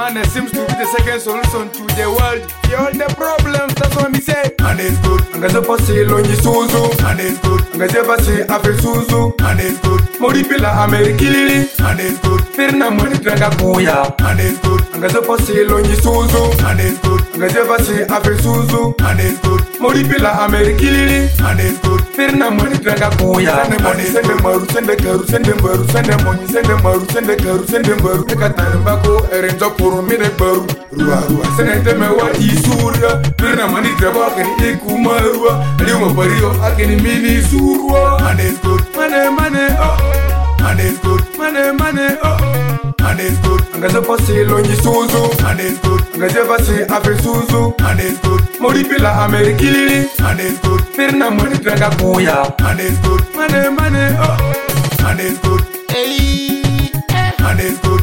Money seems to be the second solution to the world. All the problems, that's what me say. Money is good. Angaza pasi lonyi suzu. Money is good. Angaza pasi afe suzu. Money is good. Mori pila Amerikili. Money is good. Firna money dranga kuya. Money is good. Angaza pasi lonyi suzu. Money is good. Angaza pasi afe suzu. Money is good. Mori pila Amerikili. Money is good. Firna money dranga kuya. Sende money, sende maru, sende karu, sende baru, sende money, sende maru, sende karu, sende baru. Ekatani bako erenzo puru mine baru. Rua rua, sende me wa isuria. Firna money draba kani ikumarua. Aliuma pario akini mini surua. Money is good. Money, money, oh. Money is good. Money, money, oh. Money is good. Angaza pasi lonyi suzu. Money is good. Angaza pasi afe suzu. Money is good. Mori pila Amerikili. Money is good. Firna money dranga kuya. Money is good. Money, money, oh. Money is good. Hey, Money is good.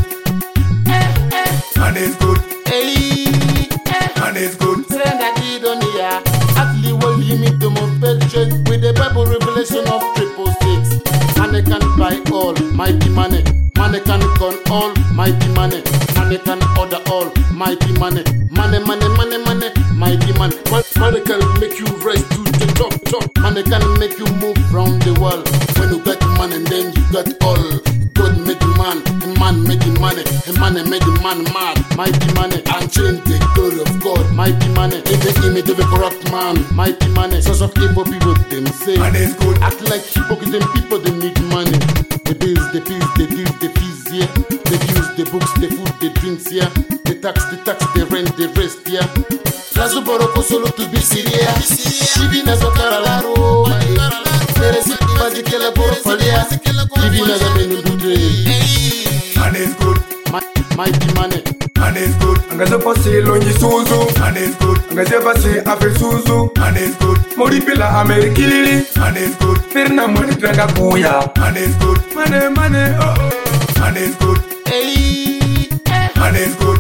Money is good. hey, Money is good. Senda Idonia. Atli will limit the motivation with the Bible revelation of 666. Money can buy all, mighty money. Money can con all, mighty money. Money can order all, mighty money. Money, money, money, money, mighty money. Money can make you rise to the top. Money can make you move round the world. When you got money, then you got all. God made the man made the money. Money made the man mad. Mighty money, and change the glory of God. Mighty money, in the image of a corrupt man. Mighty money, sons of evil people, them say. Money is good. Act like hypocrite people, they need money. The bills, the fees, the deals, the fees here. The views, the books, the food, the drinks here. The tax, the rent, the rest here. Lazo boroko solo to be serious. Living as a caralaro. Seresi majikela borofalia. Living as a benudure. Money is good. Mighty money. Money is good. Angaza pasi lonyi suzu. Money is good. Angaza pasi afe suzu. Money is good. Mori pila Amerikili. Money is good. Firna money dranga kuya. Money is good. Money, money, oh. Money is good. Hey, Money is good.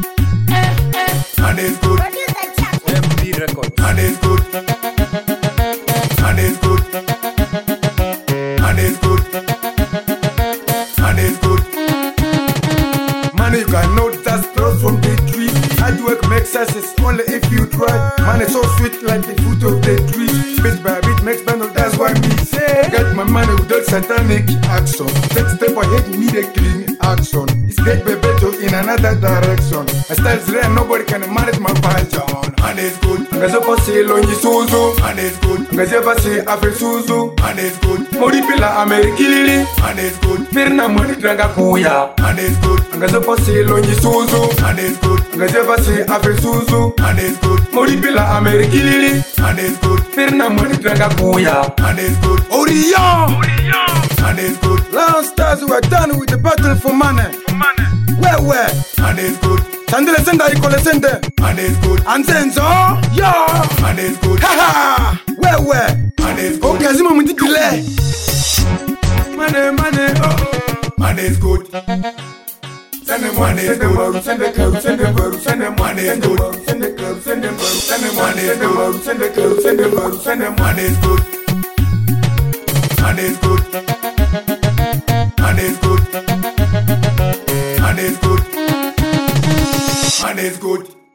Money is good. MD Records. Money is good. Money is good. Money is good. Money is good. Money you cannot just throw from the tree. Hard work makes success only if you try. Money so sweet like the fruit of the tree. Bit by bit makes bundle, that's why me say. Get my money without satanic action. Take step ahead, you need a clean action. It's get better in another direction. My style's rare, nobody can manage my passion. Money is good. Angaza pasi lonyi suzu. Money is good. Angaza pasi afe suzu. Money is good. Mori pila Amerikili. Money is good. Firna money dranga kuya. Money is good. Angaza pasi lonyi suzu. Money is good. Angaza pasi afe suzu. Money is good. Mori pila Amerikili. Money is good. Firna money dranga kuya. Money is good. Orion. Money is good. Last stars were done with the battle for money. Where? Money is good. Sandile senda ikole sende. Money is good. Anzenzo. Yo. Money is good. Haha. Where? Money is good. Okay, zima mundi delay. Money, oh. Money is good. Send them money, send them baru, send the karu, send them baru, send them money is good. Send the karu, send them baru, send them money is good. Send the karu, send them baru, send them money is good. Money is good. Money is good. Money is good. Money is good.